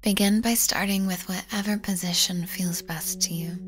Begin by starting with whatever position feels best to you.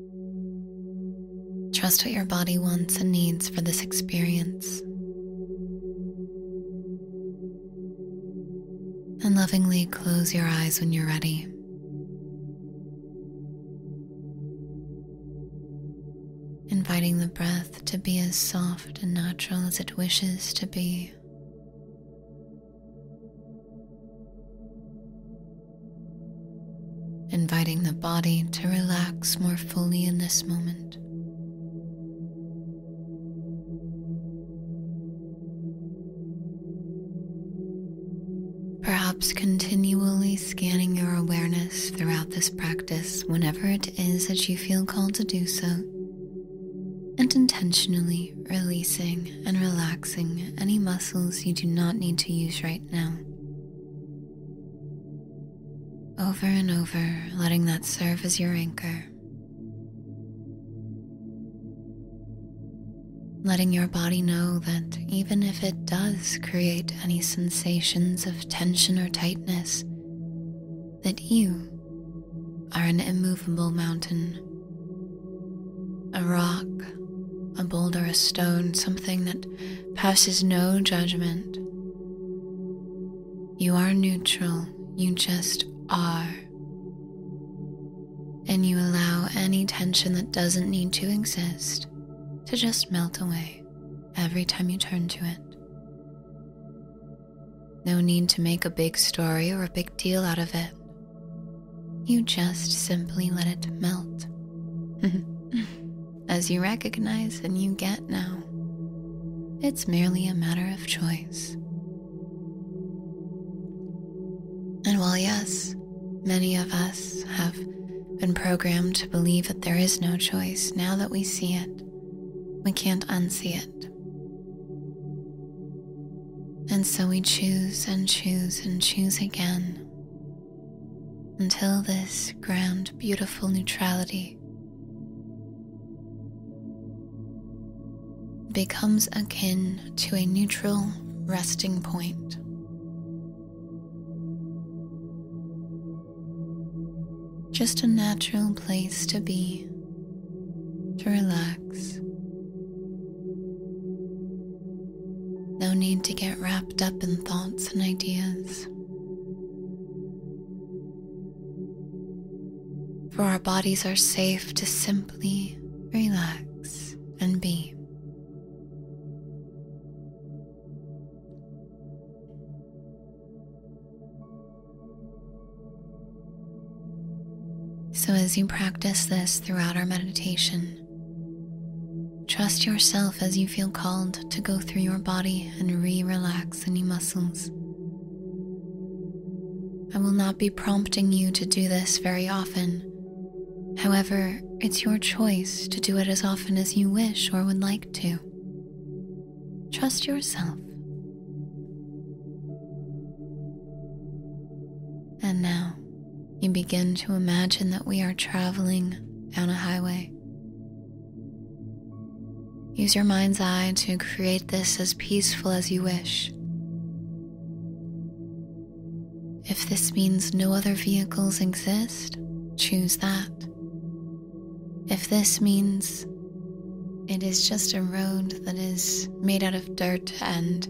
Trust what your body wants and needs for this experience. And lovingly close your eyes when you're ready. Inviting the breath to be as soft and natural as it wishes to be. Inviting the body to relax more fully in this moment. Perhaps continually scanning your awareness throughout this practice whenever it is that you feel called to do so, and intentionally releasing and relaxing any muscles you do not need to use right now. Over and over, letting that serve as your anchor. Letting your body know that even if it does create any sensations of tension or tightness, that you are an immovable mountain, a rock, a boulder, a stone, something that passes no judgment. You are neutral, you just are. And you allow any tension that doesn't need to exist to just melt away every time you turn to it. No need to make a big story or a big deal out of it. You just simply let it melt. As you recognize and you get now, it's merely a matter of choice. And while yes, many of us have been programmed to believe that there is no choice, now that we see it, we can't unsee it. And so we choose and choose and choose again until this grand, beautiful neutrality becomes akin to a neutral resting point. Just a natural place to be, to relax. No need to get wrapped up in thoughts and ideas. For our bodies are safe to simply relax and be. So as you practice this throughout our meditation, trust yourself as you feel called to go through your body and re-relax any muscles. I will not be prompting you to do this very often. However, it's your choice to do it as often as you wish or would like to. Trust yourself. And now, you begin to imagine that we are traveling down a highway. Use your mind's eye to create this as peaceful as you wish. If this means no other vehicles exist, choose that. If this means it is just a road that is made out of dirt and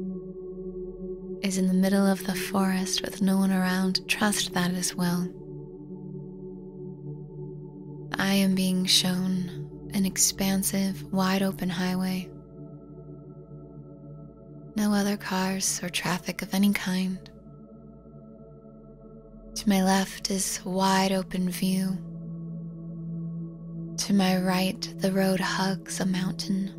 is in the middle of the forest with no one around, trust that as well. I am being shown an expansive, wide-open highway. No other cars or traffic of any kind. To my left is a wide-open view. To my right, the road hugs a mountain.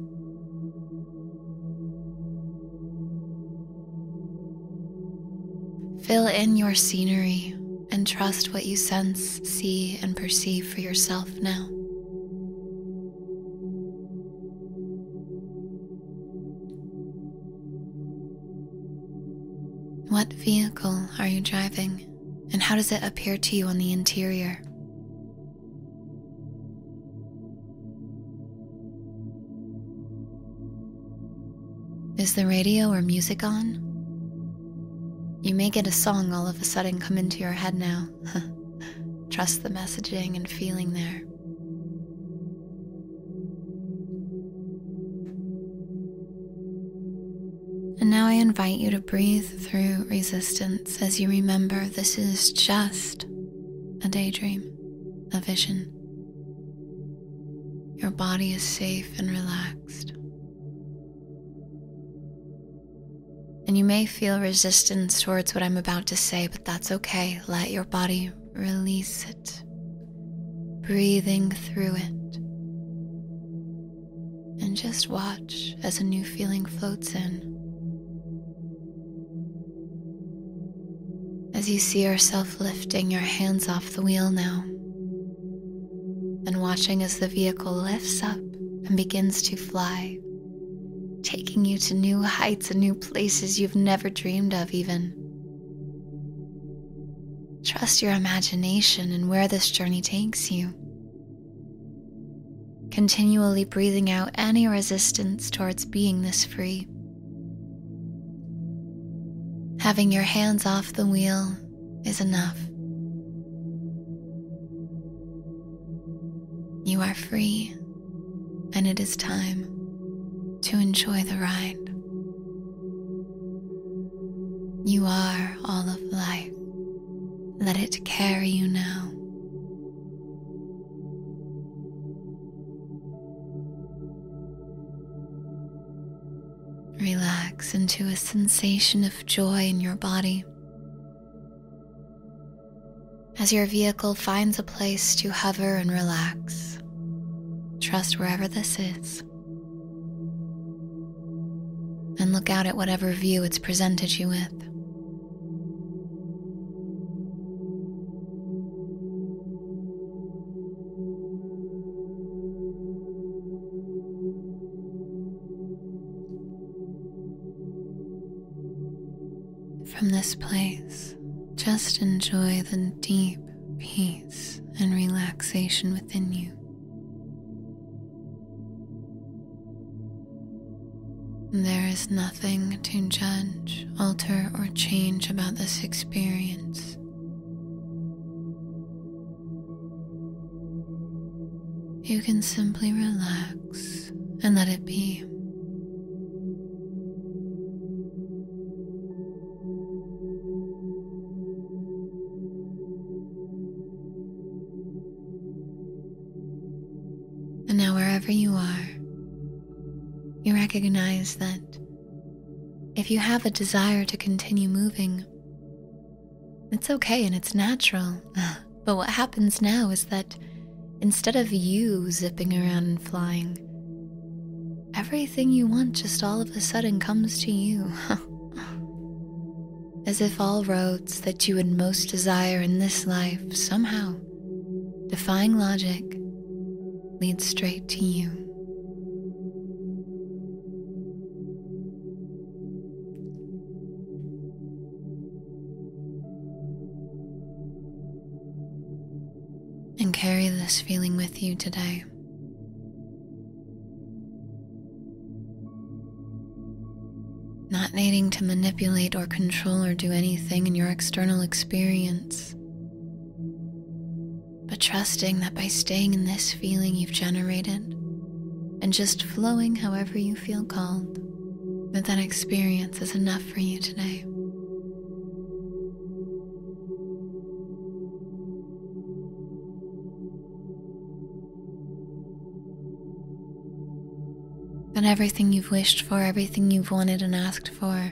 Fill in your scenery and trust what you sense, see, and perceive for yourself now. What vehicle are you driving, and how does it appear to you on the interior? Is the radio or music on? You may get a song all of a sudden come into your head now. Trust the messaging and feeling there. And now I invite you to breathe through resistance as you remember this is just a daydream, a vision. Your body is safe and relaxed. And you may feel resistance towards what I'm about to say, but that's okay. Let your body release it, breathing through it. And just watch as a new feeling floats in. As you see yourself lifting your hands off the wheel now, and watching as the vehicle lifts up and begins to fly, taking you to new heights and new places you've never dreamed of even. Trust your imagination and where this journey takes you. Continually breathing out any resistance towards being this free. Having your hands off the wheel is enough. You are free, and it is time to enjoy the ride. You are all of life. Let it carry you now. Relax into a sensation of joy in your body. As your vehicle finds a place to hover and relax, trust wherever this is. And look out at whatever view it's presented you with. From this place, just enjoy the deep peace and relaxation within you. There is nothing to judge, alter, or change about this experience. You can simply relax and let it be. And now wherever you are, you recognize that if you have a desire to continue moving, it's okay and it's natural. But what happens now is that instead of you zipping around and flying, everything you want just all of a sudden comes to you. As if all roads that you would most desire in this life somehow, defying logic, lead straight to you. And carry this feeling with you today. Not needing to manipulate or control or do anything in your external experience, but trusting that by staying in this feeling you've generated and just flowing however you feel called, that experience is enough for you today. And everything you've wished for, everything you've wanted and asked for,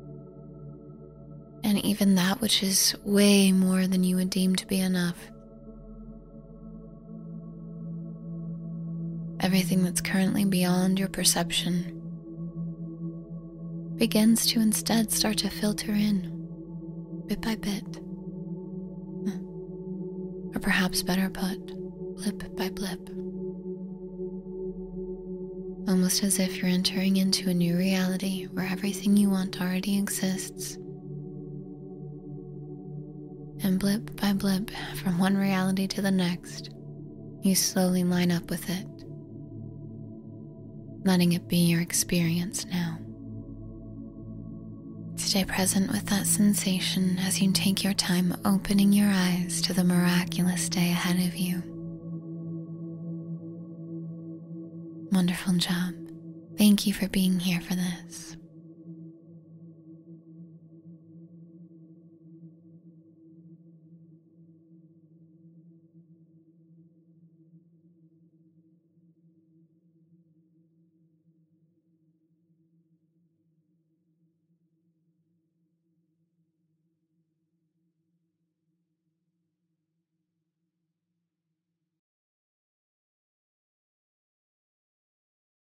and even that which is way more than you would deem to be enough. Everything that's currently beyond your perception begins to instead start to filter in, bit by bit. Or perhaps better put, blip by blip. Almost as if you're entering into a new reality where everything you want already exists. And blip by blip, from one reality to the next, you slowly line up with it, letting it be your experience now. Stay present with that sensation as you take your time opening your eyes to the miraculous day ahead of you. Wonderful job. Thank you for being here for this.